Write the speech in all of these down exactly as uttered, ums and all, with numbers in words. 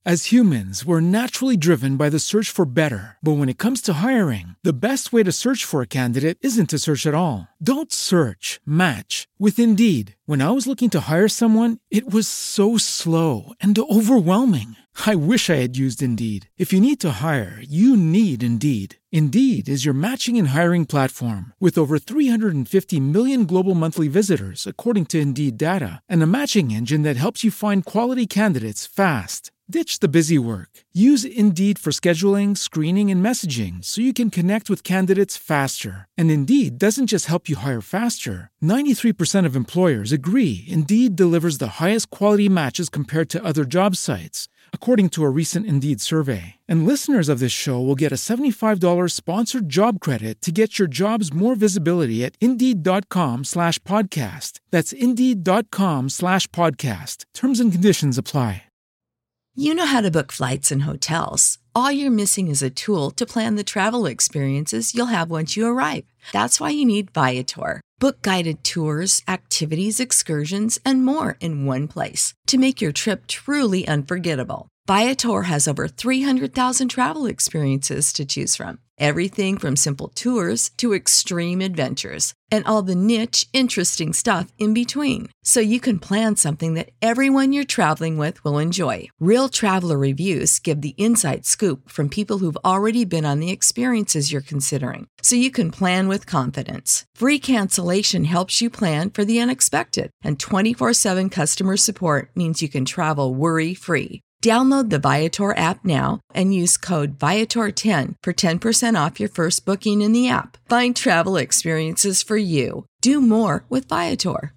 As humans, we're naturally driven by the search for better. But when it comes to hiring, the best way to search for a candidate isn't to search at all. Don't search, match with Indeed. When I was looking to hire someone, it was so slow and overwhelming. I wish I had used Indeed. If you need to hire, you need Indeed. Indeed is your matching and hiring platform with over three hundred fifty million global monthly visitors, according to Indeed data, and a matching engine that helps you find quality candidates fast. Ditch the busy work. Use Indeed for scheduling, screening, and messaging so you can connect with candidates faster. And Indeed doesn't just help you hire faster. ninety-three percent of employers agree Indeed delivers the highest quality matches compared to other job sites, according to a recent Indeed survey. And listeners of this show will get a seventy-five dollars sponsored job credit to get your jobs more visibility at Indeed.com slash podcast. That's Indeed.com slash podcast. Terms and conditions apply. You know how to book flights and hotels. All you're missing is a tool to plan the travel experiences you'll have once you arrive. That's why you need Viator. Book guided tours, activities, excursions, and more in one place to make your trip truly unforgettable. Viator has over three hundred thousand travel experiences to choose from. Everything from simple tours to extreme adventures and all the niche, interesting stuff in between. So you can plan something that everyone you're traveling with will enjoy. Real traveler reviews give the inside scoop from people who've already been on the experiences you're considering. So you can plan with confidence. Free cancellation helps you plan for the unexpected. And twenty-four seven customer support means you can travel worry-free. Download the Viator app now and use code Viator ten for ten percent off your first booking in the app. Find travel experiences for you. Do more with Viator.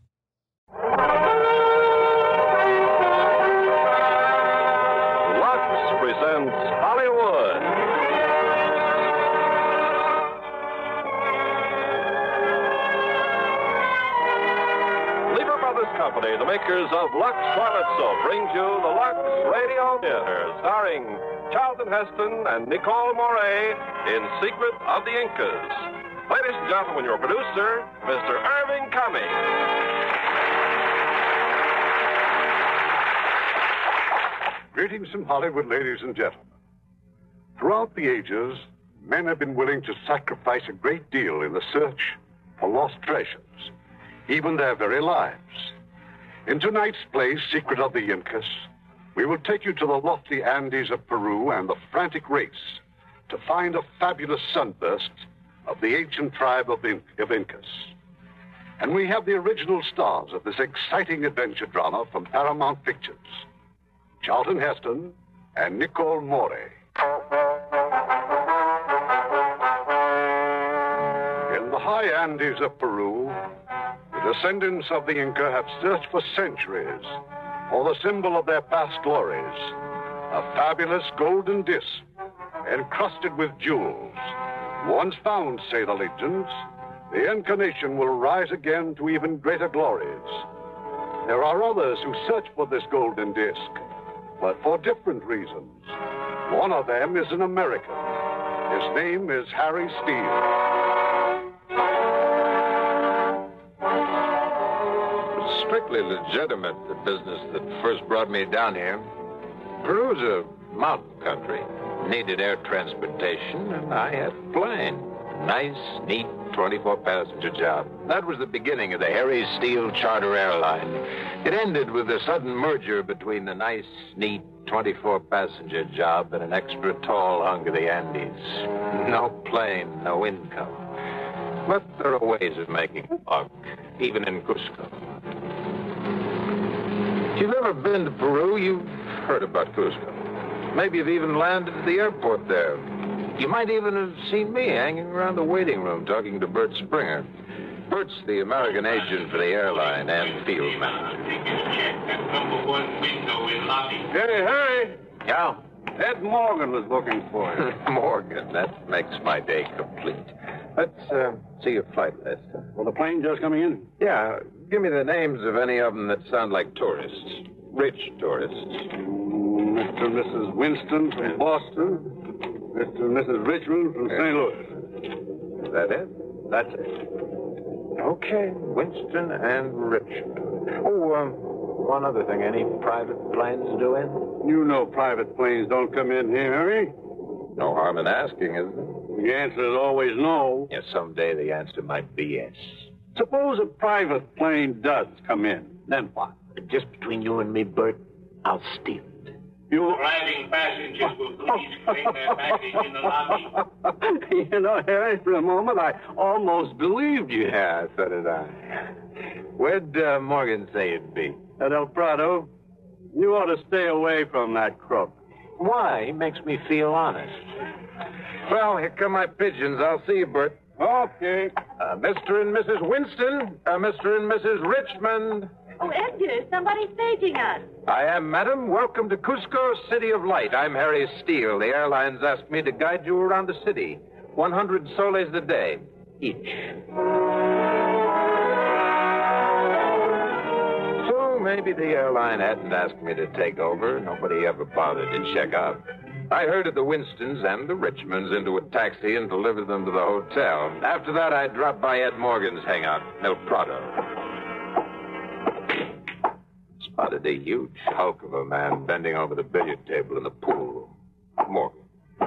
Lux presents Hollywood. Lever Brothers Company, the makers of Lux Toilet Soap, brings you the Lux Radio Theater, starring Charlton Heston and Nicole Moray in Secret of the Incas. Ladies and gentlemen, your producer, Mister Irving Cummings. Greetings from Hollywood, ladies and gentlemen. Throughout the ages, men have been willing to sacrifice a great deal in the search for lost treasures, even their very lives. In tonight's play, Secret of the Incas, we will take you to the lofty Andes of Peru and the frantic race to find a fabulous sunburst of the ancient tribe of, In- of Incas. And we have the original stars of this exciting adventure drama from Paramount Pictures, Charlton Heston and Nicole Moray. In the high Andes of Peru, the descendants of the Inca have searched for centuries for the symbol of their past glories, a fabulous golden disc encrusted with jewels. Once found, say the legends, the Inca nation will rise again to even greater glories. There are others who search for this golden disc, but for different reasons. One of them is an American. His name is Harry Steele. It's strictly legitimate, the business that first brought me down here. Peru's a mountain country. Needed air transportation, and I had a plane. Nice, neat, twenty-four passenger job. That was the beginning of the Harry Steele Charter Airline. It ended with a sudden merger between the nice, neat, twenty-four passenger job and an extra tall hunk of the Andes. No plane, no income. But there are ways of making a buck, even in Cusco. If you've ever been to Peru, you've heard about Cusco. Maybe you've even landed at the airport there. You might even have seen me hanging around the waiting room talking to Bert Springer. Bert's the American agent for the airline and field manager. Hey, hurry! Yeah? Ed Morgan was looking for you. Morgan, that makes my day complete. Let's uh, see your flight list. Well, the plane just coming in? Yeah, give me the names of any of them that sound like tourists. Rich tourists. Mister and Missus Winston from Boston. Mister and Missus Richmond from Saint Louis. Is that it? That's it. Okay, Winston and Richmond. Oh, um, One other thing, any private planes do in? You know private planes don't come in here, Harry. No harm in asking, is there? The answer is always no. Yes, someday the answer might be yes. Suppose a private plane does come in. Then what? Just between you and me, Bert, I'll steal it. You... Arriving passengers will please claim their baggage in the lobby. You know, Harry, for a moment, I almost believed you. Yeah, so did I. Where'd uh, Morgan say it'd be? At El Prado, you ought to stay away from that crook. Why? He makes me feel honest. Well, here come my pigeons. I'll see you, Bert. Okay. Uh, Mister and Missus Winston, uh, Mister and Missus Richmond. Oh, Edgar, somebody's staging us. I am, madam. Welcome to Cusco, City of Light. I'm Harry Steele. The airlines asked me to guide you around the city. one hundred soles a day, each. So maybe the airline hadn't asked me to take over. Nobody ever bothered to check out. I herded the Winstons and the Richmonds into a taxi and delivered them to the hotel. After that, I dropped by Ed Morgan's hangout, El Prado. Spotted a huge hulk of a man bending over the billiard table in the pool room. Morgan.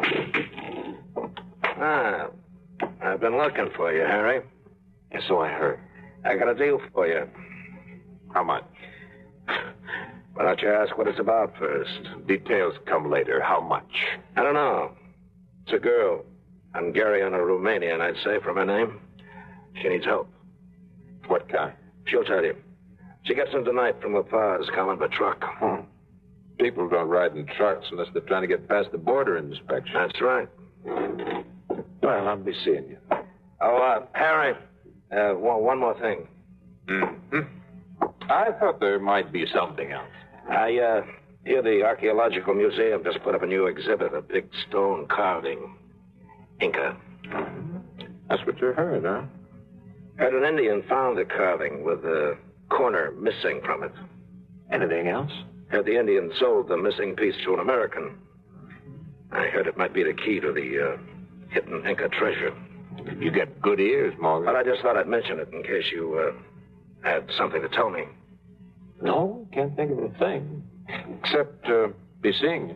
Ah, I've been looking for you, Harry. Yeah, so I heard. I got a deal for you. How much? Why don't you ask what it's about first? Details come later. How much? I don't know. It's a girl. Hungarian or Romanian, I'd say, from her name. She needs help. What kind? She'll tell you. She gets in tonight from La Paz, coming by truck. Hmm. People don't ride in trucks unless they're trying to get past the border inspection. That's right. Well, I'll be seeing you. Oh, uh, Harry, uh, one, one more thing. Mm-hmm. I thought there might be something else. I, uh, hear the Archaeological Museum just put up a new exhibit, a big stone carving. Inca. That's what you heard, huh? Heard an Indian found the carving with the corner missing from it. Anything else? Heard the Indian sold the missing piece to an American. I heard it might be the key to the uh, hidden Inca treasure. You get good ears, Morgan. But I just thought I'd mention it in case you uh, had something to tell me. No, can't think of a thing. Except uh, be seeing you.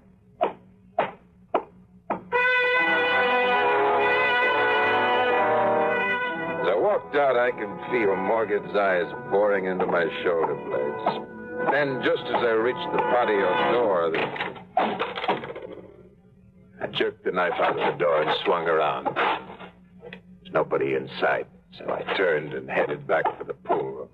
As I walked out, I could feel Morgan's eyes boring into my shoulder blades. Then, just as I reached the patio door, the... I jerked the knife out of the door and swung around. There's nobody in sight, so I turned and headed back for the pool room.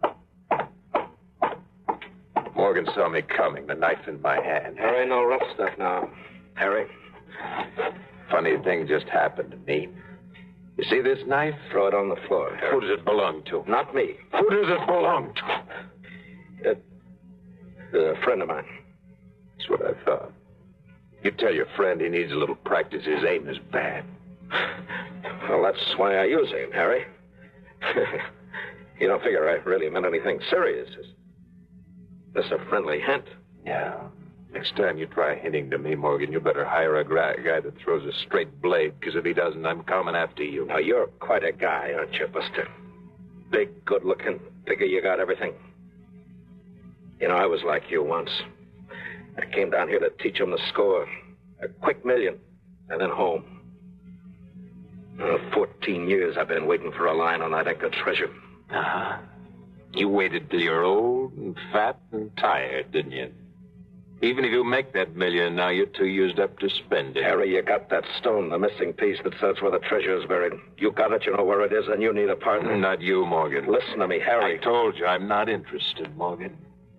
Morgan saw me coming, the knife in my hand. There ain't no rough stuff now, Harry. Funny thing just happened to me. You see this knife? Throw it on the floor, Harry. Who does it belong to? Not me. Who does it belong to? Uh, a friend of mine. That's what I thought. You tell your friend he needs a little practice. His aim is bad. Well, that's why I use him, Harry. You don't figure I really meant anything serious. It's just a friendly hint. Yeah. Next time you try hinting to me, Morgan, you better hire a gra- guy that throws a straight blade, because if he doesn't, I'm coming after you. Now, you're quite a guy, aren't you, Buster? Big, good-looking, figure you got everything. You know, I was like you once. I came down here to teach them the score. A quick million, and then home. Uh, Fourteen years I've been waiting for a line on that Inca treasure. Uh-huh. You waited till you're old and fat and tired, didn't you? Even if you make that million now, you're too used up to spend it. Harry, you got that stone, the missing piece that says where the treasure is buried. You got it, you know where it is, and you need a partner. Not you, Morgan. Listen to me, Harry. I told you I'm not interested, Morgan.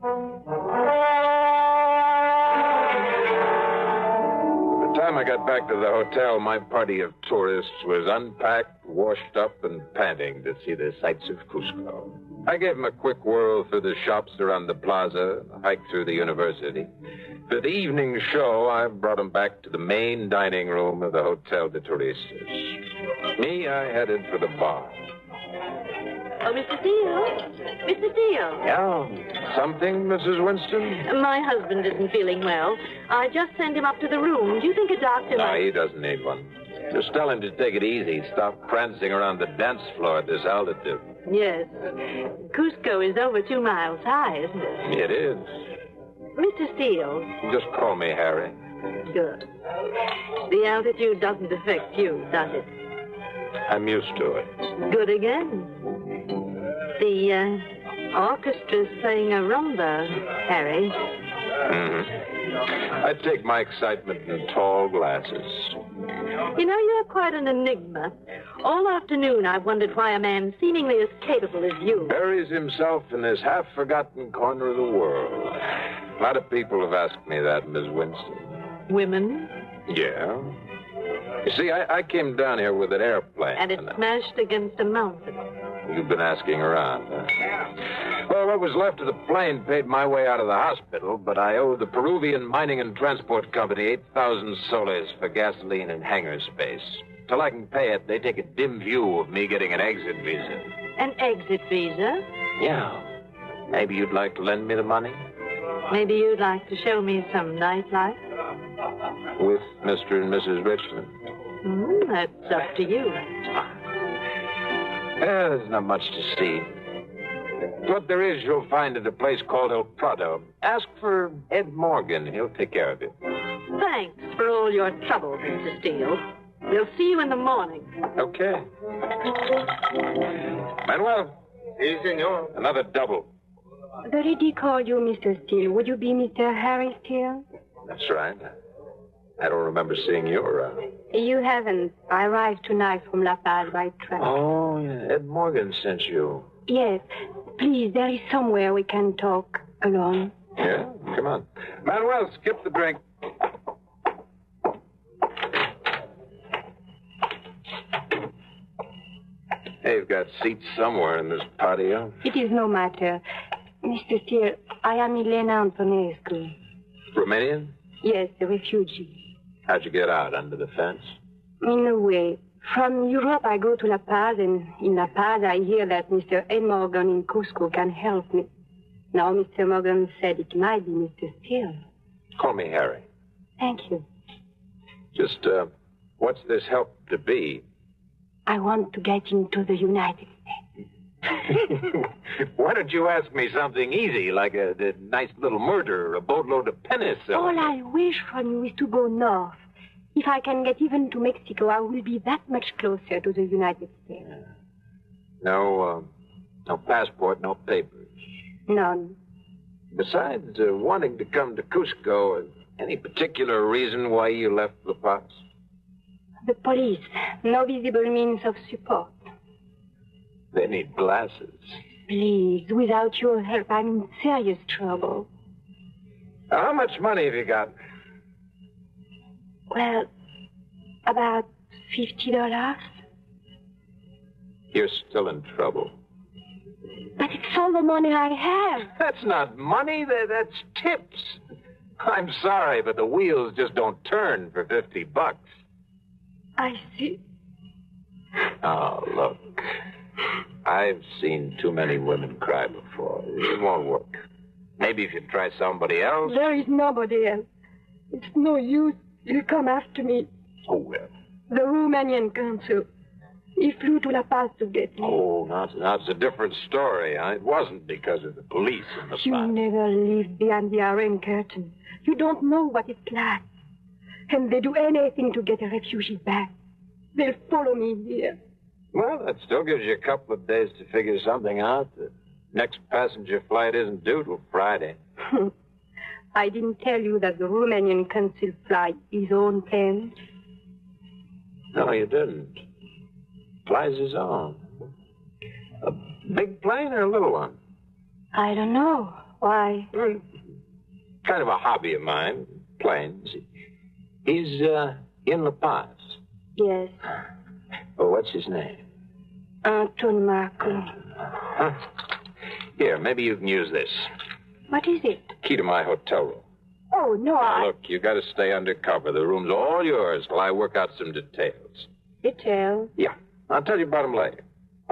By the time I got back to the hotel, my party of tourists was unpacked, washed up, and panting to see the sights of Cusco. I gave them a quick whirl through the shops around the plaza, a hike through the university. For the evening show, I brought them back to the main dining room of the Hotel de Turistas. Me, I headed for the bar. Oh, Mister Steele? Mister Steele? Yeah? Something, Missus Winston? My husband isn't feeling well. I just sent him up to the room. Do you think a doctor No, might... he doesn't need one. Just tell him to take it easy. Stop prancing around the dance floor at this altitude. Yes. Cusco is over two miles high, isn't it? It is. Mister Steele. Just call me Harry. Good. The altitude doesn't affect you, does it? I'm used to it. Good again. The uh, orchestra's playing a rumba, Harry. Mm-hmm. I take my excitement in tall glasses. You know, you're quite an enigma. All afternoon I've wondered why a man seemingly as capable as you Buries himself in this half-forgotten corner of the world. A lot of people have asked me that, Miss Winston. Women? Yeah. You see, I, I came down here with an airplane. And it smashed against a mountain. You've been asking around, huh? Well, what was left of the plane paid my way out of the hospital, but I owe the Peruvian Mining and Transport Company eight thousand soles for gasoline and hangar space. Till I can pay it, they take a dim view of me getting an exit visa. An exit visa? Yeah. Maybe you'd like to lend me the money? Maybe you'd like to show me some nightlife? With Mister and Missus Richmond. Mm, that's up to you. Yeah, there's not much to see. What there is, you'll find at a place called El Prado. Ask for Ed Morgan. He'll take care of you. Thanks for all your trouble, Mister Steele. We'll see you in the morning. Okay. Manuel. Si, senor. Another double. The lady called you Mister Steele. Would you be Mister Harry Steele? That's right. I don't remember seeing you around. You haven't. I arrived tonight from La Paz by train. Oh, yeah. Ed Morgan sent you. Yes. Please, there is somewhere we can talk alone. Yeah? Come on. Manuel, skip the drink. Hey, you've got seats somewhere in this patio. It is no matter. Mister Steele, I am Elena Antonescu. Romanian? Yes, a refugee. How'd you get out? Under the fence? In a way. From Europe, I go to La Paz, and in La Paz, I hear that Mister Ed Morgan in Cusco can help me. Now, Mister Morgan said it might be Mister Steele. Call me Harry. Thank you. Just, uh, what's this help to be? I want to get into the United States. Why don't you ask me something easy, like a, a nice little murder or a boatload of pennies? All I wish from you is to go north. If I can get even to Mexico, I will be that much closer to the United States. No, uh, no passport, no papers. None. Besides uh, wanting to come to Cusco, any particular reason why you left La Paz? The police. No visible means of support. They need glasses. Please, without your help, I'm in serious trouble. Now, how much money have you got? Well, about fifty dollars. You're still in trouble. But it's all the money I have. That's not money. That's tips. I'm sorry, but the wheels just don't turn for fifty bucks. I see. Oh, look. I've seen too many women cry before. It won't work. Maybe if you try somebody else. There is nobody else. It's no use. He'll come after me. Oh, well. The Romanian consul. He flew to La Paz to get me. Oh, now, now it's a different story. Huh? It wasn't because of the police in the You spot. never lived behind the Iron Curtain. You don't know what it's like. And they do anything to get a refugee back. They'll follow me here. Well, that still gives you a couple of days to figure something out. The next passenger flight isn't due till Friday. I didn't tell you that the Romanian consul flies his own plane. No, you didn't. Flies his own. A big plane or a little one? I don't know. Why? Well, kind of a hobby of mine, planes. He's uh, in La Paz. Yes. Oh, what's his name? Anton Marco. Huh? Here, maybe you can use this. What is it? Key to my hotel room. Oh, no, now, I... Look, you got to stay undercover. The room's all yours till I work out some details. Details? Yeah. I'll tell you about them later.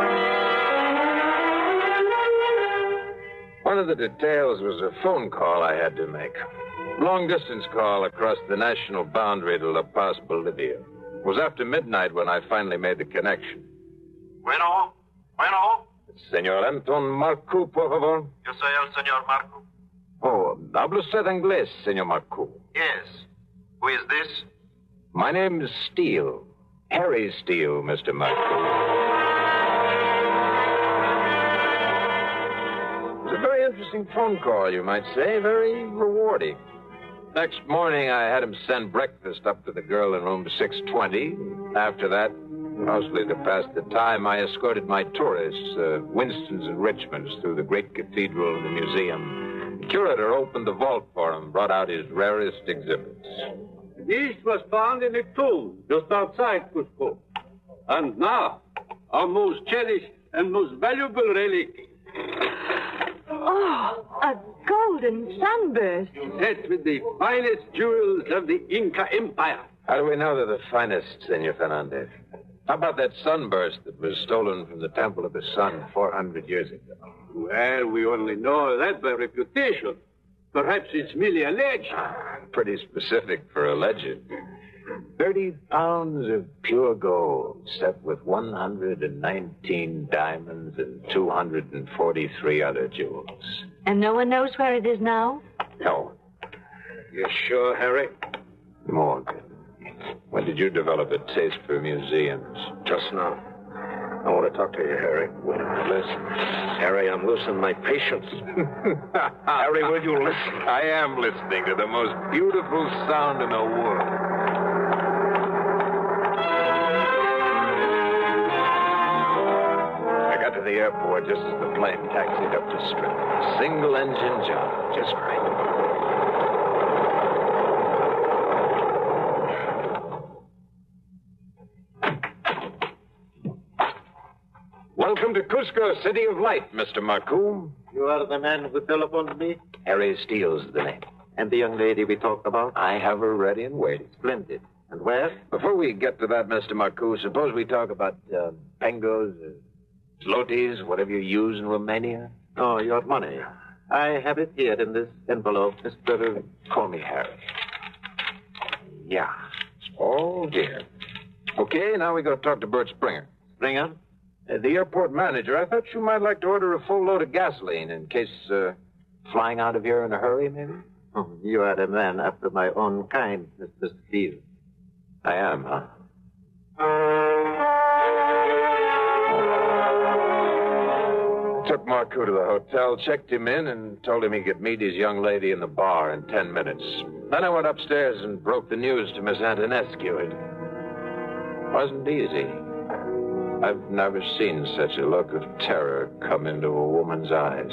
One of the details was a phone call I had to make. Long-distance call across the national boundary to La Paz, Bolivia. It was after midnight when I finally made the connection. Bueno? Bueno? It's Señor Anton Marcoux, por favor. Yo soy el señor Marcoux. Oh, ¿habla usted inglés, señor Marcoux? Yes. Who is this? My name is Steele. Harry Steele, Mister Marcoux. It was a very interesting phone call, you might say. Very rewarding. Next morning, I had him send breakfast up to the girl in room six twenty. After that, mostly to pass the time, I escorted my tourists, uh, Winstons and Richmonds, through the great cathedral and the museum. The curator opened the vault for him, brought out his rarest exhibits. This was found in a tomb just outside Cusco. And now, our most cherished and most valuable relic. Oh, a golden sunburst. Set with the finest jewels of the Inca Empire. How do we know they're the finest, Senor Fernandez? How about that sunburst that was stolen from the Temple of the Sun four hundred years ago? Well, we only know that by reputation. Perhaps it's merely alleged. Ah, pretty specific for alleged. Thirty pounds of pure gold set with one hundred nineteen diamonds and two hundred forty-three other jewels. And no one knows where it is now? No. You sure, Harry? Morgan, when did you develop a taste for museums? Just now. I want to talk to you, Harry. Listen. Harry, I'm losing my patience. Harry, will you listen? I am listening to the most beautiful sound in the world. I got to the airport just as the plane taxied up the strip. Single engine job, just right. Welcome to Cusco, City of Light, Mister Marcoux. You are the man who telephoned me? Harry Steele's the name. And the young lady we talked about? I have her ready and waiting. Splendid. And where? Before we get to that, Mister Marcoux, suppose we talk about uh, pengos, uh, zlotys, whatever you use in Romania. Oh, your money. I have it here in this envelope, Mister Call me Harry. Yeah. Oh, dear. Okay, now we go talk to Bert Springer. Springer? Uh, the airport manager, I thought you might like to order a full load of gasoline in case uh, flying out of here in a hurry, maybe? Oh, you are a man after my own kind, Mister Steele. I am, huh? Took Marcoux to the hotel, checked him in, and told him he could meet his young lady in the bar in ten minutes. Then I went upstairs and broke the news to Miss Antonescu. It wasn't easy. I've never seen such a look of terror come into a woman's eyes.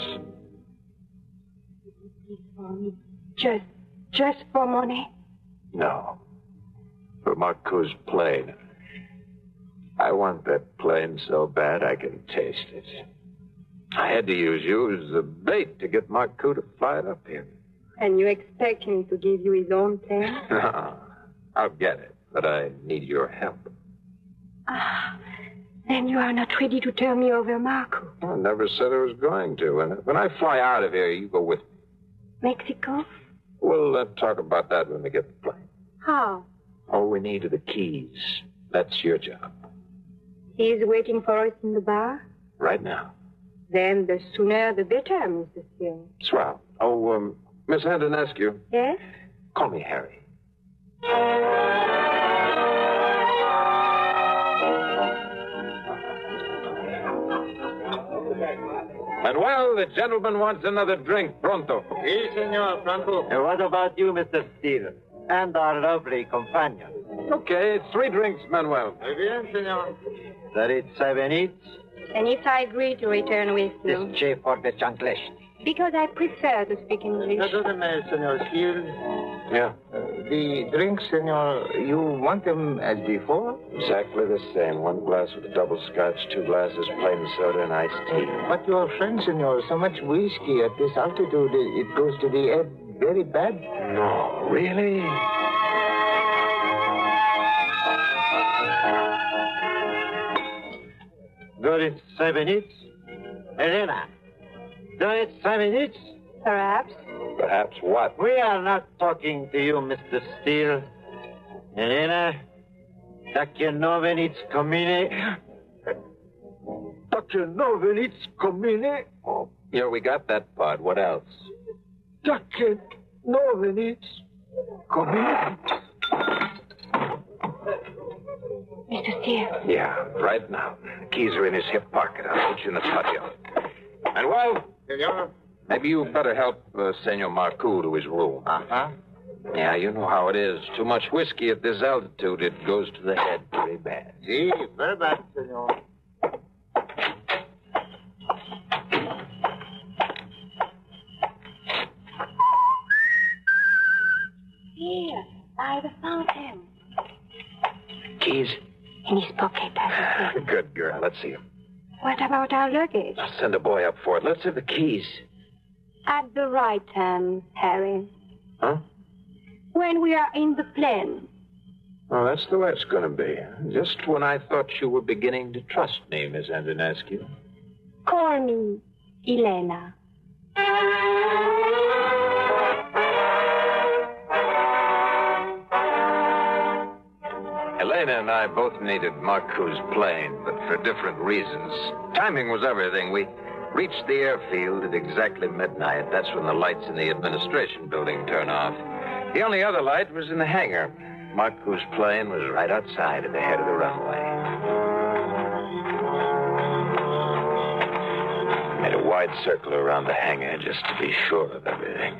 Just, just for money? No. For Marcoux's plane. I want that plane so bad I can taste it. I had to use you as a bait to get Marcoux to fly it up here. And you expect him to give you his own plane? No, I'll get it, but I need your help. Ah, then you are not ready to turn me over, Marcoux. I never said I was going to. And when I fly out of here, you go with me. Mexico? We'll uh, talk about that when we get the plane. How? All we need are the keys. That's your job. He is waiting for us in the bar? Right now. Then the sooner the better, Mister Steele. Swell. Oh, um, Miss Antonescu. Yes? Call me Harry. Manuel, the gentleman wants another drink, pronto. Si, senor, pronto. And what about you, Mister Steele? And our lovely companion. Okay, three drinks, Manuel. Muy bien, senor. That it's seven each? And if I agree to return with you? This chief for the chanclesh. Because I prefer to speak English. Perdóneme, senor Steele. Yeah. Uh, the drinks, senor, you want them as before? Exactly the same. One glass with a double scotch, two glasses plain soda, and iced tea. But your friend, senor, so much whiskey at this altitude, it goes to the head very bad. No, really? Do it seven each? Elena, do it seven each? Perhaps. Perhaps what? We are not talking to you, Mister Steele. Elena, tak je noven it's coming. Tak novenic commune. Oh, here we got that part. What else? Jacket novenic commune. Mister Steele. Yeah, right now. The keys are in his hip pocket. I'll put you in the patio. Manuel? Senor? Maybe you better help uh, Senor Marcoux to his room. Uh-huh. Yeah, you know how it is. Too much whiskey at this altitude, it goes to the head very bad. Si, very bad, senor. Here, by the fountain. Keys? In his pocket, I think. Good girl. Let's see him. What about our luggage? I'll send a boy up for it. Let's have the keys. At the right time, Harry. Huh? When we are in the plane. Oh, that's the way it's going to be. Just when I thought you were beginning to trust me, Miss Antonescu. Call me Elena. Elena and I both needed Marcoux' plane, but for different reasons. Timing was everything. We reached the airfield at exactly midnight. That's when the lights in the administration building turn off. The only other light was in the hangar. Marcoux' plane was right outside at the head of the runway. Made a wide circle around the hangar just to be sure of everything.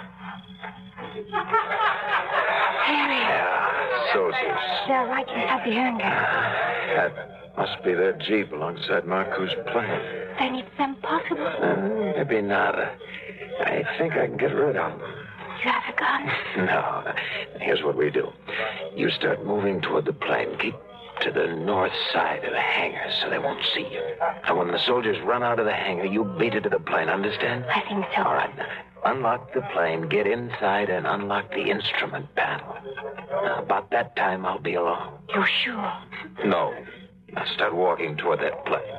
Harry. Yeah, soldiers. They're right inside the hangar. That must be their jeep alongside Marcoux' plane. Then it's impossible. Uh, maybe not. Uh, I think I can get rid of them. You have a gun? No. Here's what we do. You start moving toward the plane. Keep to the north side of the hangar so they won't see you. And when the soldiers run out of the hangar, you beat it to the plane. Understand? I think so. All right. Now, unlock the plane, get inside, and unlock the instrument panel. Now, about that time, I'll be alone. You're sure? No. Now start walking toward that plane.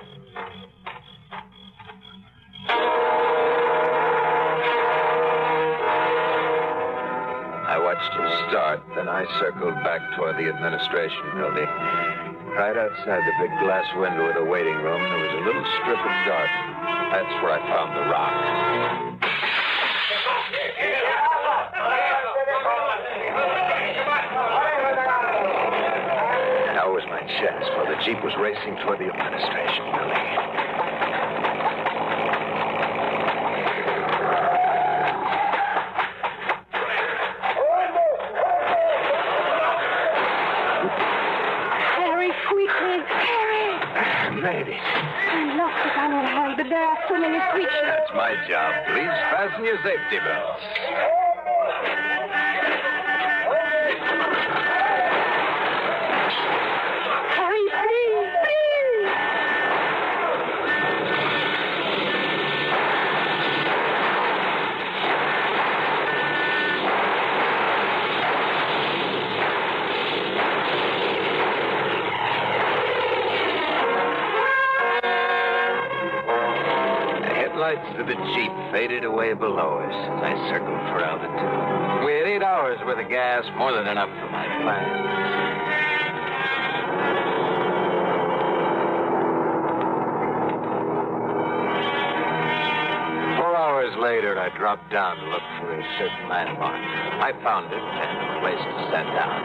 I watched him start, then I circled back toward the administration building. Right outside the big glass window of the waiting room, there was a little strip of garden. That's where I found the rock. Now was my chance, for the jeep was racing toward the administration building. Made it. I lost the gun in a hurry, but there are so many creatures. That's my job. Please fasten your safety belts. Harry, please, please. Lights of the jeep faded away below us as I circled for altitude. We had eight hours worth of gas, more than enough for my plans. Four hours later, I dropped down to look for a certain landmark. I found it and a place to set down.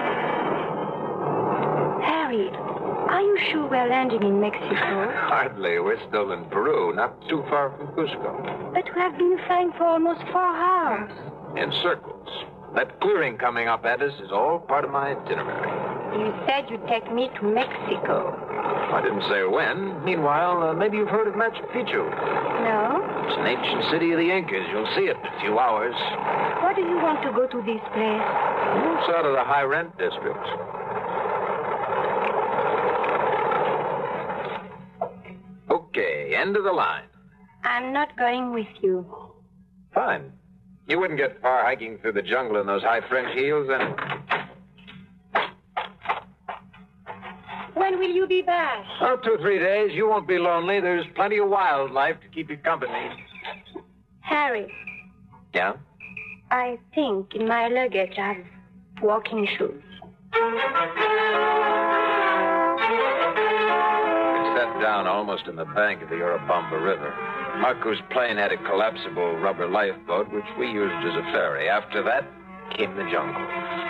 Harry, are you sure we're landing in Mexico? Hardly. We're still in Peru, not too far from Cusco. But we have been flying for almost four hours. In circles. That clearing coming up at us is all part of my itinerary. You said you'd take me to Mexico. I didn't say when. Meanwhile, uh, maybe you've heard of Machu Picchu. No? It's an ancient city of the Incas. You'll see it in a few hours. Why do you want to go to this place? It's out of the high rent district. Okay, end of the line. I'm not going with you. Fine. You wouldn't get far hiking through the jungle in those high French heels, and... When will you be back? Oh, two, three days. You won't be lonely. There's plenty of wildlife to keep you company. Harry. Yeah? I think in my luggage I have walking shoes. It's that down almost in the bank of the Urubamba River. Marco's plane had a collapsible rubber lifeboat, which we used as a ferry. After that came the jungle.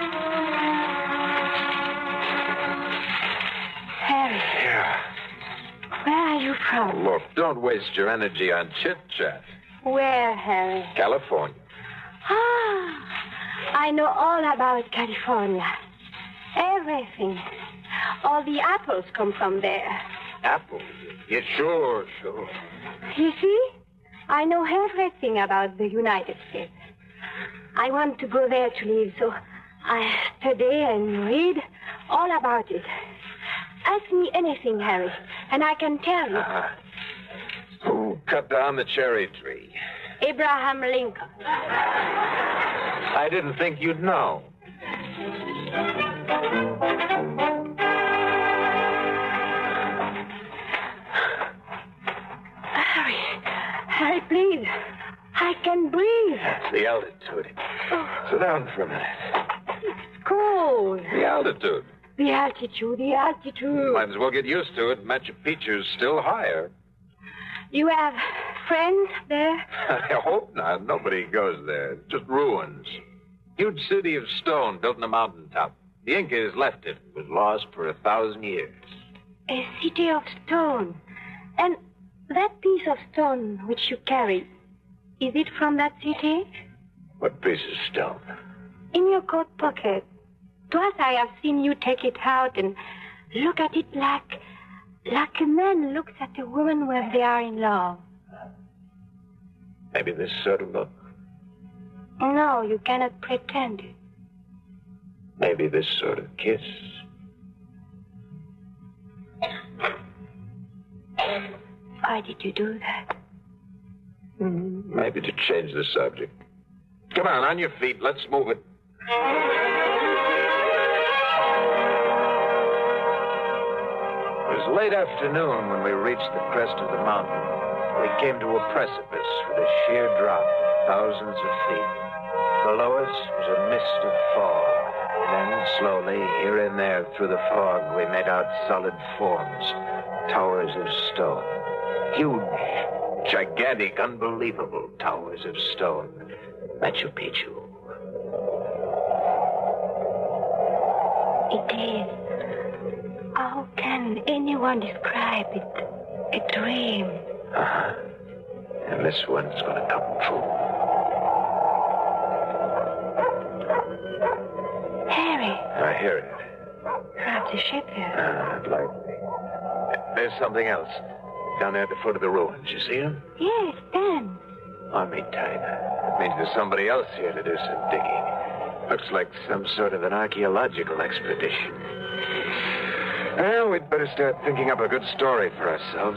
Harry. Yeah. Where are you from? Look, don't waste your energy on chit-chat. Where, Harry? California. Ah, I know all about California. Everything. All the apples come from there. Apples? Yeah, sure, sure. You see, I know everything about the United States. I want to go there to live, so I study and read all about it. Ask me anything, Harry, and I can tell you. Uh, who cut down the cherry tree? Abraham Lincoln. I didn't think you'd know. Harry, Harry, please. I can breathe. That's the altitude. Oh. Sit down for a minute. It's cold. The altitude. The altitude, the altitude. Might as well get used to it. Machu Picchu's still higher. You have friends there? I hope not. Nobody goes there. It's just ruins. Huge city of stone built in a mountaintop. The Incas left it. It was lost for a thousand years. A city of stone. And that piece of stone which you carry, is it from that city? What piece of stone? In your coat pocket. Twice I have seen you take it out and look at it like, like a man looks at a woman when they are in love. Maybe this sort of look. No, you cannot pretend it. Maybe this sort of kiss. Why did you do that? Maybe to change the subject. Come on, on your feet. Let's move it. It was late afternoon when we reached the crest of the mountain. We came to a precipice with a sheer drop, thousands of feet. Below us was a mist of fog. Then, slowly, here and there through the fog, we made out solid forms, towers of stone. Huge, gigantic, unbelievable towers of stone. Machu Picchu. It is. How can anyone describe it? A dream. Uh-huh. And this one's going to come true. Harry. I hear it. Perhaps a ship here. Uh, likely. There's something else. Down there at the foot of the ruins. You see him? Yes, Dan. Army type. That means there's somebody else here to do some digging. Looks like some sort of an archaeological expedition. Well, we'd better start thinking up a good story for ourselves.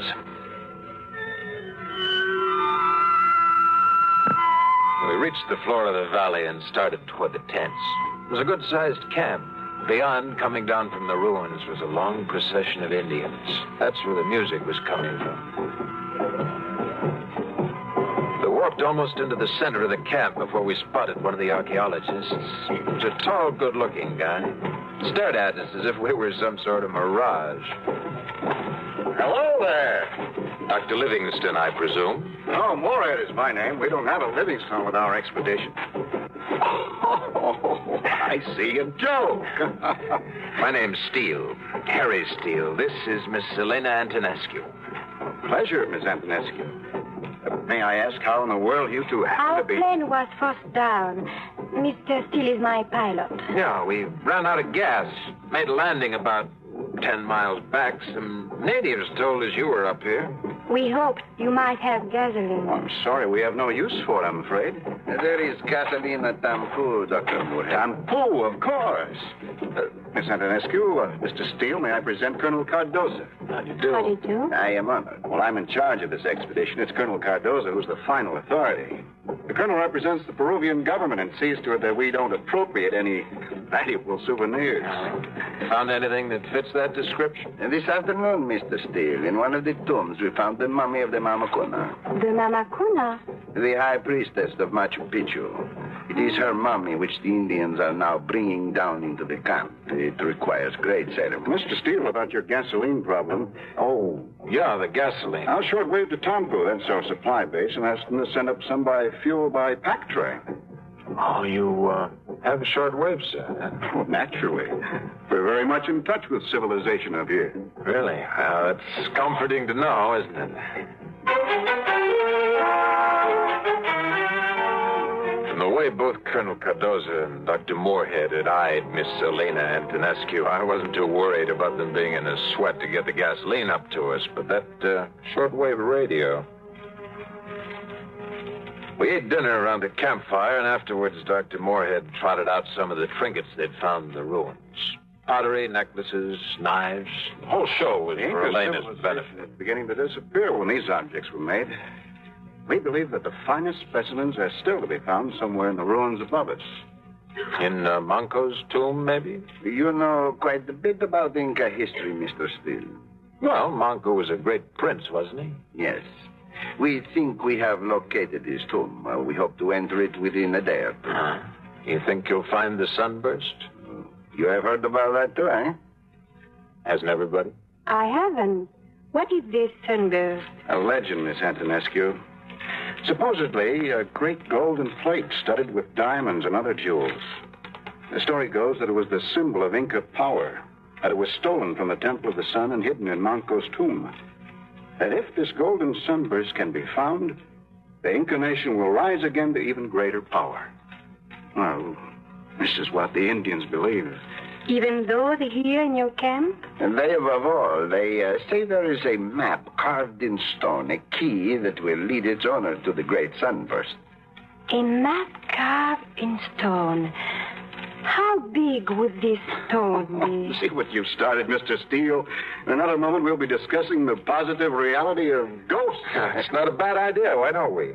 We reached the floor of the valley and started toward the tents. It was a good-sized camp. Beyond, coming down from the ruins, was a long procession of Indians. That's where the music was coming from. We walked almost into the center of the camp before we spotted one of the archaeologists. He was a tall, good-looking guy. Stared at us as if we were some sort of mirage. Hello there. Doctor Livingston, I presume. Oh, Moorhead is my name. We don't have a Livingstone with our expedition. Oh, I see a joke. My name's Steele. Harry Steele. This is Miss Selena Antonescu. Pleasure, Miss Antonescu. Uh, may I ask how in the world you two happen Our to be... plane was forced down. Mister Steele is my pilot. Yeah, we ran out of gas. Made a landing about ten miles back. Some natives told us you were up here. We hoped you might have gasoline. Oh, I'm sorry, we have no use for it, I'm afraid. There is gasoline at Tampu, Doctor Moorhead. Tampu, of course. Uh, Miss Antonescu, uh, Mister Steele, may I present Colonel Cardoza? How do you do? How do you do? I am honored. Well, I'm in charge of this expedition. It's Colonel Cardoza who's the final authority. The colonel represents the Peruvian government and sees to it that we don't appropriate any valuable souvenirs. Found anything that fits that description? And this afternoon, Mister Steele, in one of the tombs, we found the mummy of the Mama Cuna. The Mama Cuna? The high priestess of Machu Picchu. It is her mummy which the Indians are now bringing down into the camp. It requires great ceremony. Mister Steele, about your gasoline problem. Oh, yeah, the gasoline. I'll shortwave to Tomco, that's our supply base, and ask them to send up some by fuel by pack train. Oh, you uh, have a shortwave, sir? Well, naturally. We're very much in touch with civilization up here. Really? Well, it's comforting to know, isn't it? From the way both Colonel Cardoza and Doctor Moorhead had eyed Miss Elena Antonescu, I wasn't too worried about them being in a sweat to get the gasoline up to us, but that uh, shortwave radio... We ate dinner around the campfire, and afterwards Doctor Moorhead trotted out some of the trinkets they'd found in the ruins. Pottery, necklaces, knives. The whole show was for Elena's benefit. It's beginning to disappear when these objects were made. We believe that the finest specimens are still to be found somewhere in the ruins above us. In uh, Manco's tomb, maybe? You know quite a bit about Inca history, Mister Steele. Well, Manco was a great prince, wasn't he? Yes. We think we have located his tomb. Uh, we hope to enter it within a day or two. Uh, you think you'll find the sunburst? You have heard about that too, eh? Hasn't everybody? I haven't. What is this sunburst? A legend, Miss Antonescu. Supposedly, a great golden plate studded with diamonds and other jewels. The story goes that it was the symbol of Inca power, that it was stolen from the Temple of the Sun and hidden in Manco's tomb. That if this golden sunburst can be found, the Inca nation will rise again to even greater power. Well, this is what the Indians believe. Even though they're here in your camp? And they, above all, they uh, say there is a map carved in stone, a key that will lead its owner to the great sunburst. A map carved in stone. How big would this stone be? See what you've started, Mister Steele. In another moment, we'll be discussing the positive reality of ghosts. It's not a bad idea. Why don't we?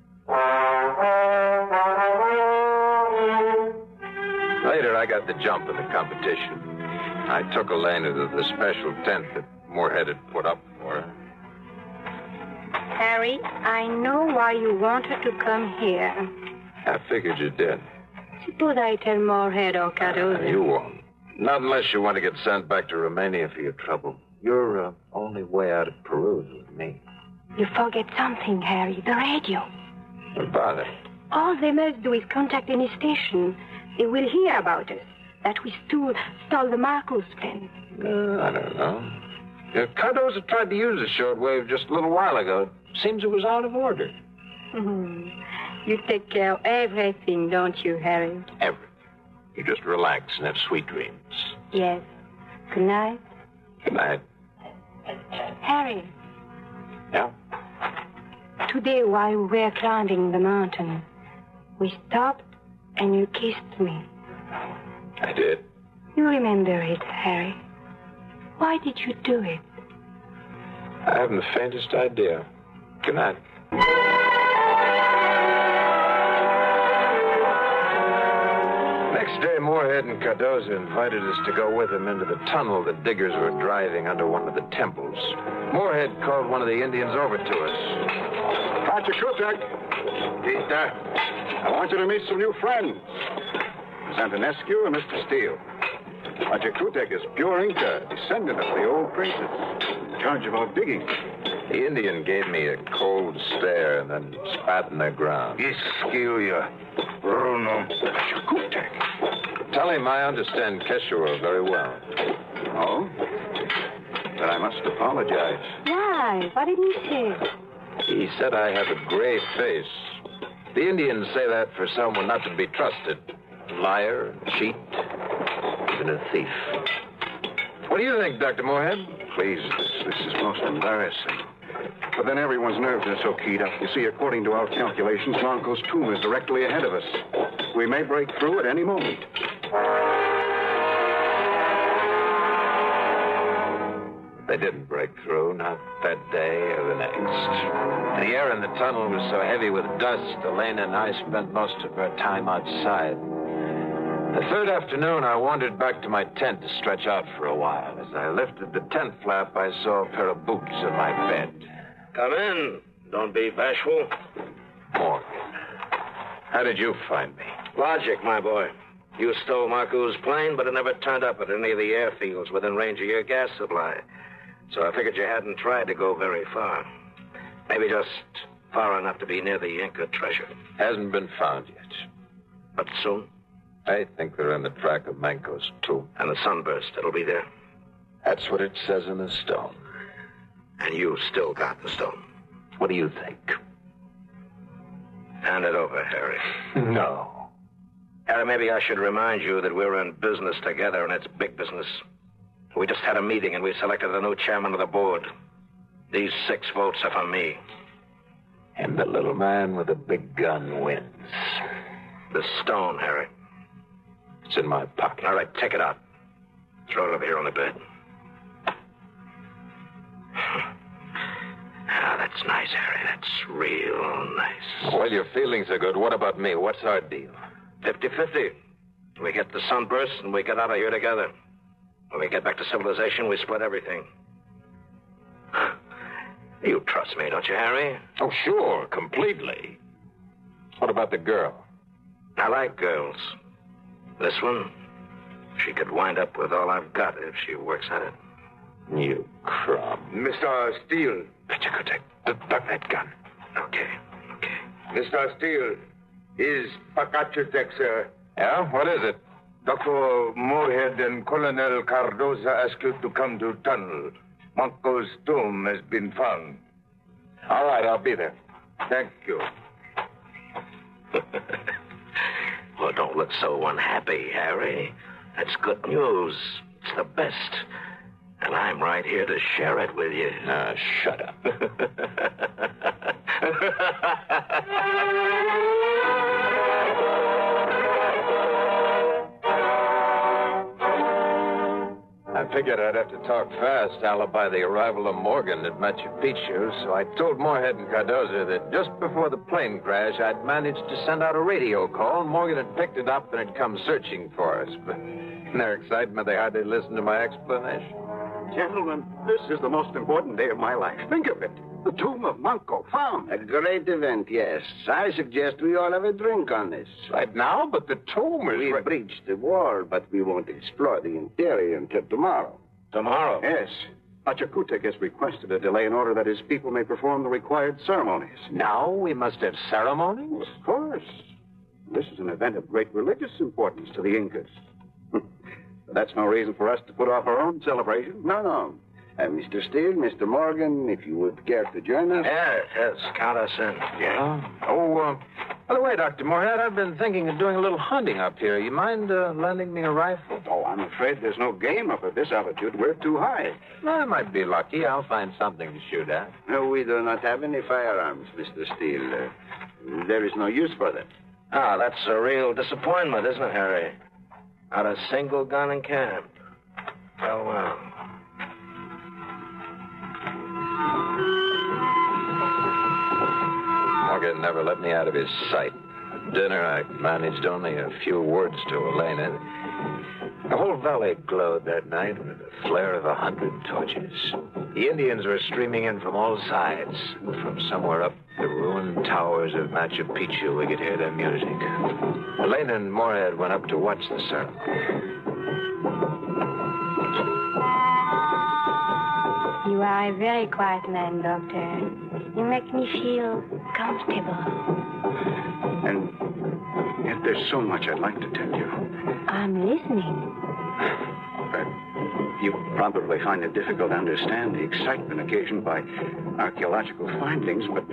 Later, I got the jump in the competition. I took Elena to the special tent that Moorhead had put up for her. Harry, I know why you wanted to come here. I figured you did. Suppose I tell Moorhead or Cardoza. Uh, you won't. Not unless you want to get sent back to Romania for your trouble. Your uh, only way out of Peru is with me. You forget something, Harry. The radio. What about it? All they must do is contact any station. They will hear about us. That we stole, stole the Marcos pen. Uh, I don't know. Uh, Cardoza tried to use the shortwave just a little while ago. Seems it was out of order. Mm-hmm. You take care of everything, don't you, Harry? Everything. You just relax and have sweet dreams. Yes. Good night. Good night. Harry. Yeah? Today, while we were climbing the mountain, we stopped and you kissed me. I did. You remember it, Harry. Why did you do it? I haven't the faintest idea. Good night. Next day, Moorhead and Cardoza invited us to go with them into the tunnel the diggers were driving under one of the temples. Moorhead called one of the Indians over to us. Pachacutic. Tita. I want you to meet some new friends. Miss Antonescu and Mister Steele. Pachacutic is pure Inca, descendant of the old princes, in charge of our digging. The Indian gave me a cold stare and then spat in the ground. Isquilla, Bruno. Pachacutic. Tell him I understand Quechua very well. Oh? Then I must apologize. Why? What did he say? He said I have a gray face. The Indians say that for someone not to be trusted. A liar, a cheat, even a thief. What do you think, Doctor Moorhead? Please, this, this is most embarrassing. But then everyone's nerves are so keyed up. You see, according to our calculations, Manco's tomb is directly ahead of us. We may break through at any moment. They didn't break through, not that day or the next. The air in the tunnel was so heavy with dust, Elena and I spent most of our time outside. The third afternoon, I wandered back to my tent to stretch out for a while. As I lifted the tent flap, I saw a pair of boots in my bed. Come in. Don't be bashful. Morgan. How did you find me? Logic, my boy. You stole Marco's plane, but it never turned up at any of the airfields within range of your gas supply. So I figured you hadn't tried to go very far. Maybe just far enough to be near the Inca treasure. Hasn't been found yet. But soon? I think they're in the track of Manco's tomb. And the sunburst, it'll be there. That's what it says in the stone. And you still got the stone. What do you think? Hand it over, Harry. No. Harry, maybe I should remind you that we're in business together, and it's big business. We just had a meeting, and we selected the new chairman of the board. These six votes are for me. And the little man with the big gun wins. The stone, Harry. It's in my pocket. All right, take it out. Throw it over here on the bed. Ah, that's nice, Harry. That's real nice. Well, your feelings are good. What about me? What's our deal? Fifty-fifty. We get the sunburst, and we get out of here together. When we get back to civilization, we split everything. You trust me, don't you, Harry? Oh, sure, completely. What about the girl? I like girls. This one, she could wind up with all I've got if she works at it. You crumb. Mister Steele. Bet you could take duck that gun. Okay, okay. Mister Steele, is Pacachutex, sir? Yeah, what is it? Doctor Moorhead and Colonel Cardoza ask you to come to tunnel. Manco's tomb has been found. All right, I'll be there. Thank you. Well, don't look so unhappy, Harry. That's good news. It's the best. And I'm right here to share it with you. Ah, shut up. I figured I'd have to talk fast, alibi the arrival of Morgan at Machu Picchu, so I told Moorhead and Cardoza that just before the plane crash, I'd managed to send out a radio call, and Morgan had picked it up and had come searching for us. But in their excitement, they hardly listened to my explanation. Gentlemen, this is the most important day of my life. Think of it. The tomb of Manco found. A great event, yes. I suggest we all have a drink on this. Right now? But the tomb is... We right... breached the wall, but we won't explore the interior until tomorrow. Tomorrow? Yes. Pachacutec has requested a delay in order that his people may perform the required ceremonies. Now we must have ceremonies? Well, of course. This is an event of great religious importance to the Incas. That's no reason for us to put off our own celebration. No, no. Uh, Mister Steele, Mister Morgan, if you would care to join us. Yes, yes. Count us in. Yeah. Oh, uh, by the way, Doctor Moorhead, I've been thinking of doing a little hunting up here. You mind uh, lending me a rifle? Oh, I'm afraid there's no game up at this altitude. We're too high. Well, I might be lucky. I'll find something to shoot at. No, we do not have any firearms, Mister Steele. Uh, there is no use for them. Ah, that's a real disappointment, isn't it, Harry? Not a single gun in camp. Well, well. Morgan never let me out of his sight. At dinner, I managed only a few words to Elena. The whole valley glowed that night with the flare of a hundred torches. The Indians were streaming in from all sides. From somewhere up the ruined towers of Machu Picchu, we could hear their music. Elena and Moorhead went up to watch the ceremony. You are a very quiet man, Doctor. You make me feel comfortable. And yet there's so much I'd like to tell you. I'm listening. But you probably find it difficult to understand the excitement occasioned by archaeological findings, but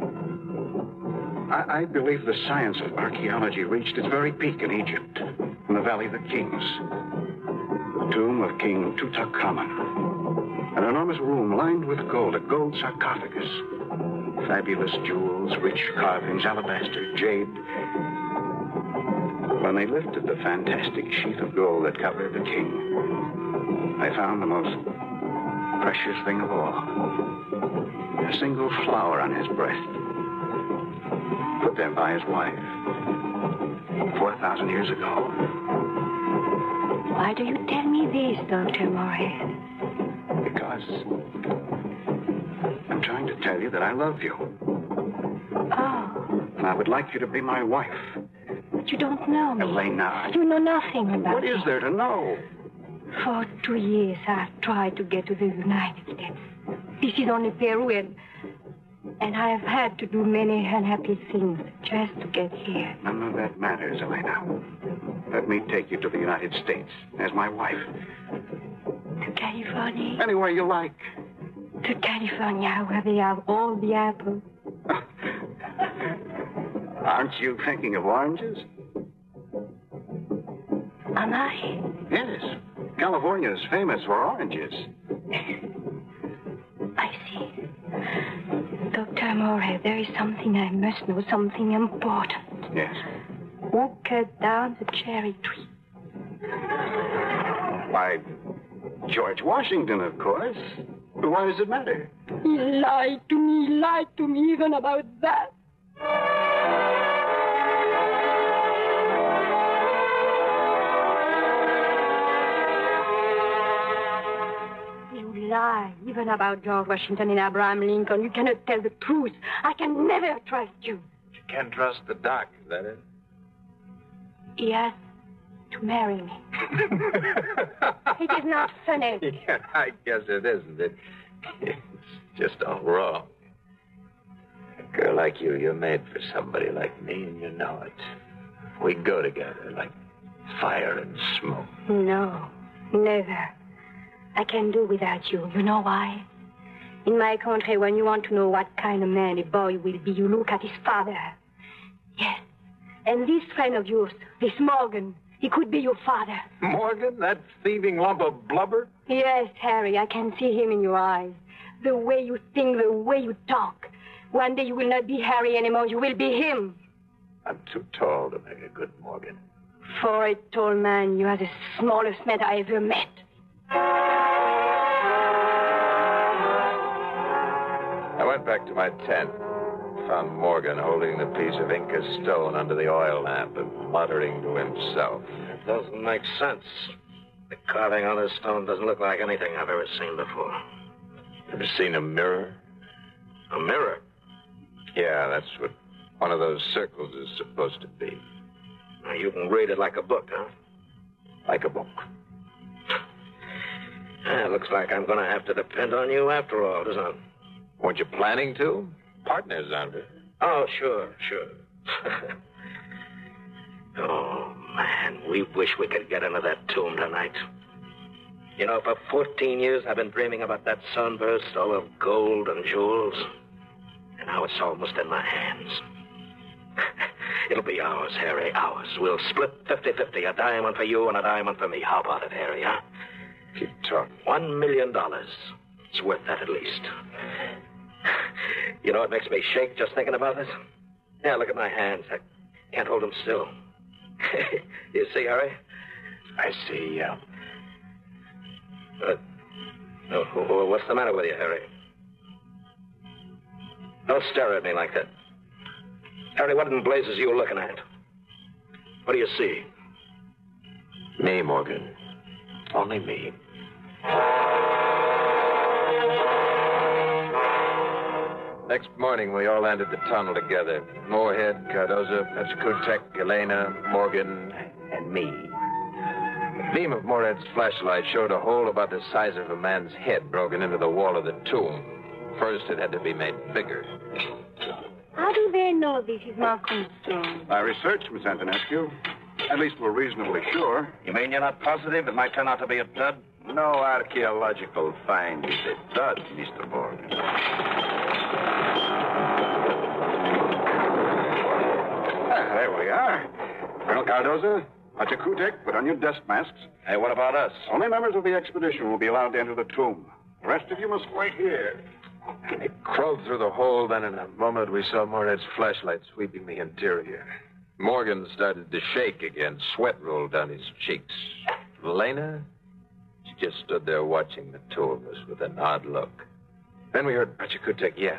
I, I believe the science of archaeology reached its very peak in Egypt, in the Valley of the Kings. The tomb of King Tutankhamun. An enormous room lined with gold, a gold sarcophagus. Fabulous jewels, rich carvings, alabaster, jade. When they lifted the fantastic sheath of gold that covered the king, I found the most precious thing of all. A single flower on his breast. Put there by his wife. Four thousand years ago. Why do you tell me this, Doctor Moorhead? Because I'm trying to tell you that I love you. Oh. and I would like you to be my wife. But you don't know me. Elena. You know nothing about What is me. there to know? For two years, I've tried to get to the United States. This is only Peru, and, and I have had to do many unhappy things just to get here. None of that matters, Elena. Let me take you to the United States as my wife. To California. Anywhere you like. To California, where they have all the apples. Aren't you thinking of oranges? Am I? Yes. California is famous for oranges. I see. Doctor Moray, there is something I must know, something important. Yes. Who cut down the cherry tree? Why, George Washington, of course. But why does it matter? He lied to me, he lied to me even about that. You lie even about George Washington and Abraham Lincoln. You cannot tell the truth. I can never trust you. You can't trust the doc, is that it? He asked to marry me. It is not funny. Yeah, I guess it isn't. It, it's just all wrong. A girl like you, you're made for somebody like me, and you know it. We go together like fire and smoke. No, never. I can do without you. You know why? In my country, when you want to know what kind of man a boy will be, you look at his father. Yes. And this friend of yours, this Morgan, he could be your father. Morgan, that thieving lump of blubber? Yes, Harry, I can see him in your eyes. The way you think, the way you talk. One day you will not be Harry anymore. You will be him. I'm too tall to make a good Morgan. For a tall man, you are the smallest man I ever met. I went back to my tent. Found Morgan holding the piece of Inca stone under the oil lamp and muttering to himself. It doesn't make sense. The carving on this stone doesn't look like anything I've ever seen before. Ever seen a mirror? A mirror? Yeah, that's what one of those circles is supposed to be. Now, you can read it like a book, huh? Like a book. Yeah, it looks like I'm going to have to depend on you after all, doesn't it? Weren't you planning to? Partners, aren't we? Oh, sure, sure. Oh, man, we wish we could get into that tomb tonight. You know, for fourteen years I've been dreaming about that sunburst, all of gold and jewels. And now it's almost in my hands. It'll be ours, Harry, ours. We'll split fifty-fifty, a diamond for you and a diamond for me. How about it, Harry, huh? Keep talking. One million dollars. It's worth that at least. You know, it makes me shake just thinking about this. Yeah, look at my hands. I can't hold them still. You see, Harry? I see, yeah. Uh, oh, what's the matter with you, Harry? Don't stare at me like that. Harry, what in blazes are you looking at? What do you see? Me, Morgan. Only me. Next morning, we all entered the tunnel together. Moorhead, Cardoza, Pachacutec, Elena, Morgan, and me. The beam of Moorhead's flashlight showed a hole about the size of a man's head broken into the wall of the tomb. First, it had to be made bigger. How do they know this is Malcolm's stone? By research, Miss Antonescu. At least we're reasonably sure. You mean you're not positive it might turn out to be a dud? No archaeological find is a dud, Mister Morgan. Ah, there we are. Colonel Cardoza, Pachacutec, put on your desk masks. Hey, what about us? Only members of the expedition will be allowed to enter the tomb. The rest of you must wait here. He crawled through the hole, then in a moment we saw Moorhead's flashlight sweeping the interior. Morgan started to shake again. Sweat rolled down his cheeks. Elena, she just stood there watching the two of us with an odd look. Then we heard Pachacutec yell.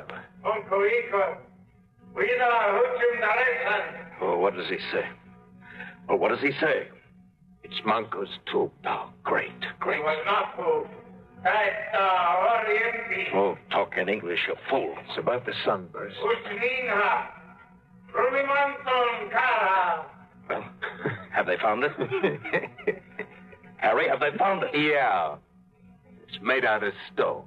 Oh, what does he say? Oh, what does he say? It's Manco's tomb now. Great, great. Oh, talk in English, you fool. It's about the sunburst. Rumimanton, cara. Well, have they found it? Harry, have they found it? Yeah. It's made out of stone.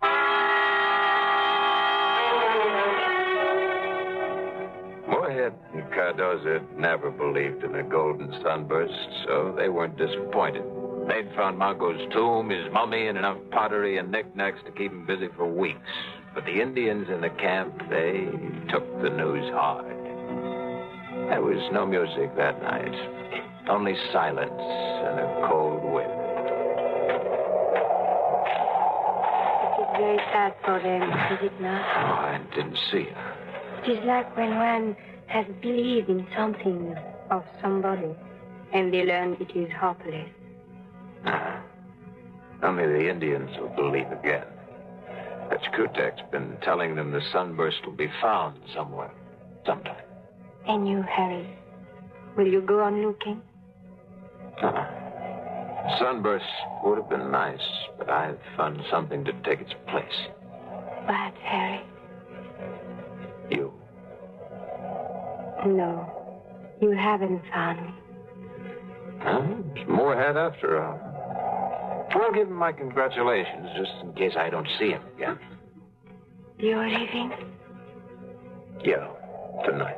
Moorhead and Cardoza never believed in a golden sunburst, so they weren't disappointed. They'd found Manco's tomb, his mummy, and enough pottery and knickknacks to keep him busy for weeks. But the Indians in the camp, they took the news hard. There was no music that night, only silence and a cold wind. It is very sad for them, is it not? Oh, I didn't see it. It is like when one has believed in something of somebody, and they learn it is hopeless. Ah. Only the Indians will believe again. That Kutek's been telling them the sunburst will be found somewhere, sometime. And you, Harry, will you go on looking? Uh-uh. Sunburst would have been nice, but I've found something to take its place. What, Harry? You. No, you haven't found me. Huh? It's Moorhead after all. I'll give him my congratulations, just in case I don't see him again. You're leaving? Yeah, tonight.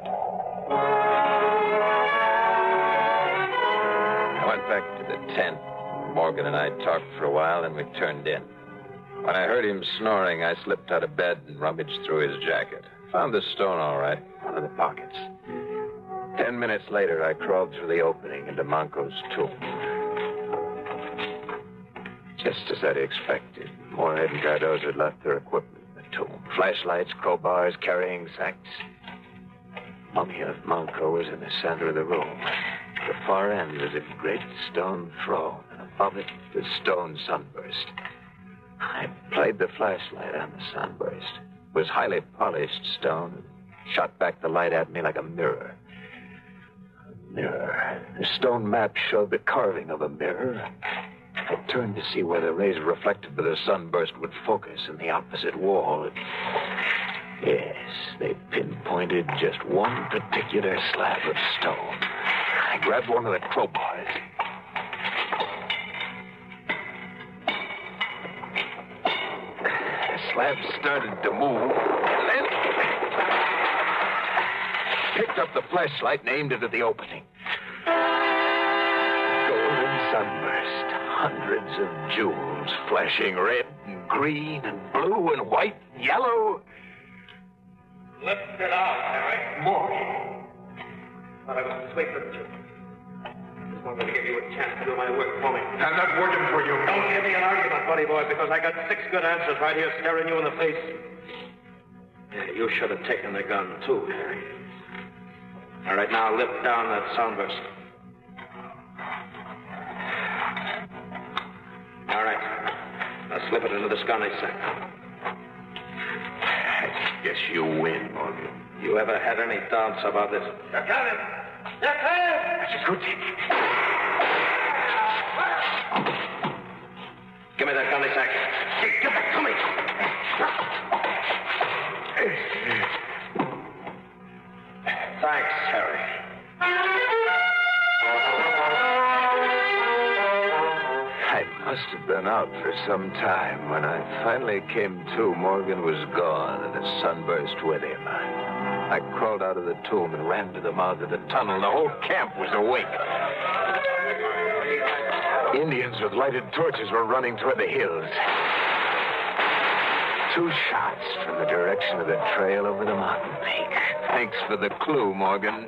I went back to the tent. Morgan and I talked for a while, and we turned in. When I heard him snoring, I slipped out of bed and rummaged through his jacket. Found the stone all right, one of the pockets. Ten minutes later, I crawled through the opening into Manco's tomb. Just as I'd expected, Moorhead and Cardoza had left their equipment in the tomb. Flashlights, crowbars, carrying sacks. Mummy of Manco was in the center of the room. At the far end was a great stone throne, and above it, the stone sunburst. I played the flashlight on the sunburst. It was highly polished stone, and shot back the light at me like a mirror. A mirror. The stone map showed the carving of a mirror. I turned to see where the rays reflected by the sunburst would focus in the opposite wall. Yes, they pinpointed just one particular slab of stone. I grabbed one of the crowbars. The slab started to move, and then picked up the flashlight and aimed it at the opening. Golden sunburst. Hundreds of jewels flashing red and green and blue and white and yellow. Lift it out, Harry. More. But I was wait for you. Just wanted to give you a chance to do my work for me. I'm not working for you. Don't give me an argument, buddy boy, because I got six good answers right here staring you in the face. Yeah, you should have taken the gun, too, Harry. All right, now lift down that sunburst. All right. Now slip it into this gunny sack. I guess you win, Morgan. You ever had any doubts about this? You got it! You got it! That's a good thing. Give me that gunny sack. Hey, give that to me! Thanks, Harry. I must have been out for some time. When I finally came to, Morgan was gone and the sunburst with him. I crawled out of the tomb and ran to the mouth of the tunnel. The whole camp was awake. Indians with lighted torches were running toward the hills. Two shots from the direction of the trail over the mountain peak. Thanks for the clue, Morgan.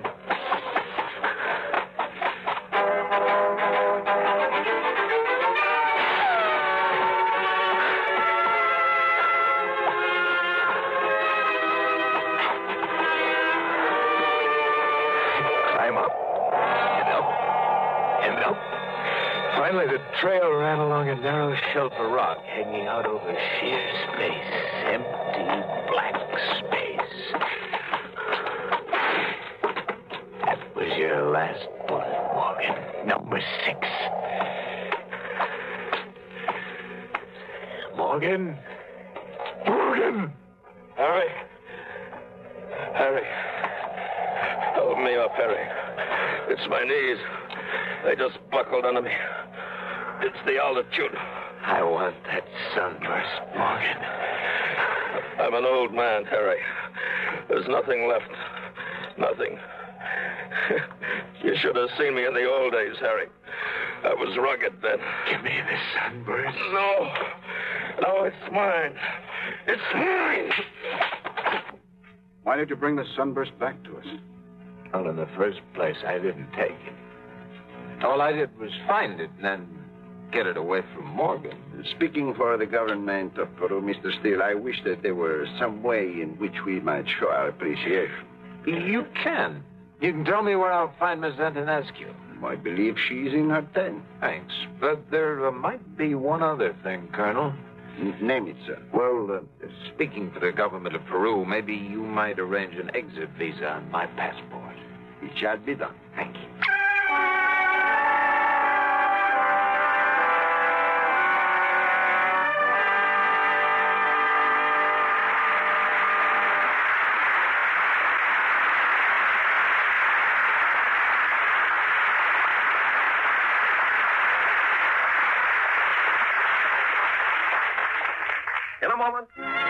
Finally, the trail ran along a narrow shelf of rock hanging out over sheer space. Empty, black space. That was your last bullet, Morgan. Number six. Morgan? Morgan! Harry. Harry. me up, Harry. It's my knees. They just buckled under me. It's the altitude. I want that sunburst, Morgan. I'm an old man, Harry. There's nothing left. Nothing. You should have seen me in the old days, Harry. I was rugged then. Give me the sunburst. No. No, it's mine. It's mine. Why did you bring the sunburst back to us? Well, in the first place, I didn't take it. All I did was find it and then get it away from Morgan. Speaking for the government of Peru, Mister Steele, I wish that there were some way in which we might show our appreciation. You can. You can tell me where I'll find Miss Antonescu. I believe she's in her tent. Thanks. But there uh, might be one other thing, Colonel. N- name it, sir. Well, uh, speaking for the government of Peru, maybe you might arrange an exit visa on my passport. It shall be done. Thank you. In a moment.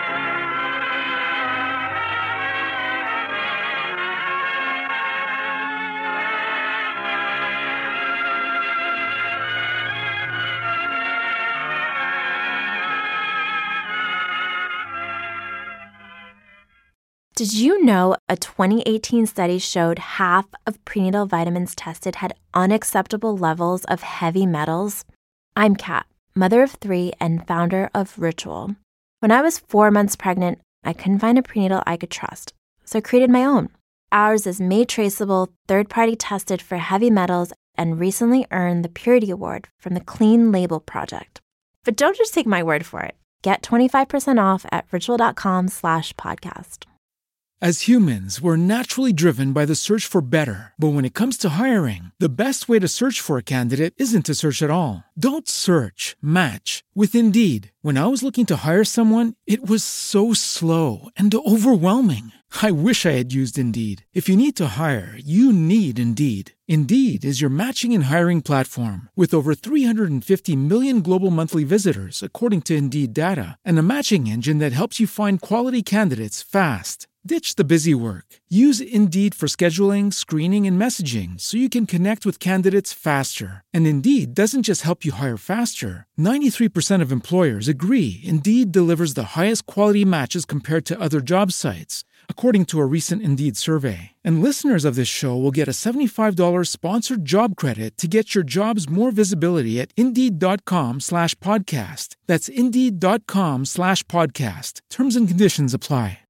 Did you know a twenty eighteen study showed half of prenatal vitamins tested had unacceptable levels of heavy metals? I'm Kat, mother of three and founder of Ritual. When I was four months pregnant, I couldn't find a prenatal I could trust, so I created my own. Ours is made traceable, third-party tested for heavy metals, and recently earned the Purity Award from the Clean Label Project. But don't just take my word for it. Get twenty-five percent off at ritual.com slash podcast. As humans, we're naturally driven by the search for better. But when it comes to hiring, the best way to search for a candidate isn't to search at all. Don't search, match with Indeed. When I was looking to hire someone, it was so slow and overwhelming. I wish I had used Indeed. If you need to hire, you need Indeed. Indeed is your matching and hiring platform with over three hundred fifty million global monthly visitors, according to Indeed data, and a matching engine that helps you find quality candidates fast. Ditch the busy work. Use Indeed for scheduling, screening, and messaging so you can connect with candidates faster. And Indeed doesn't just help you hire faster. ninety-three percent of employers agree Indeed delivers the highest quality matches compared to other job sites, according to a recent Indeed survey. And listeners of this show will get a seventy-five dollars sponsored job credit to get your jobs more visibility at Indeed.com slash podcast. That's Indeed.com slash podcast. Terms and conditions apply.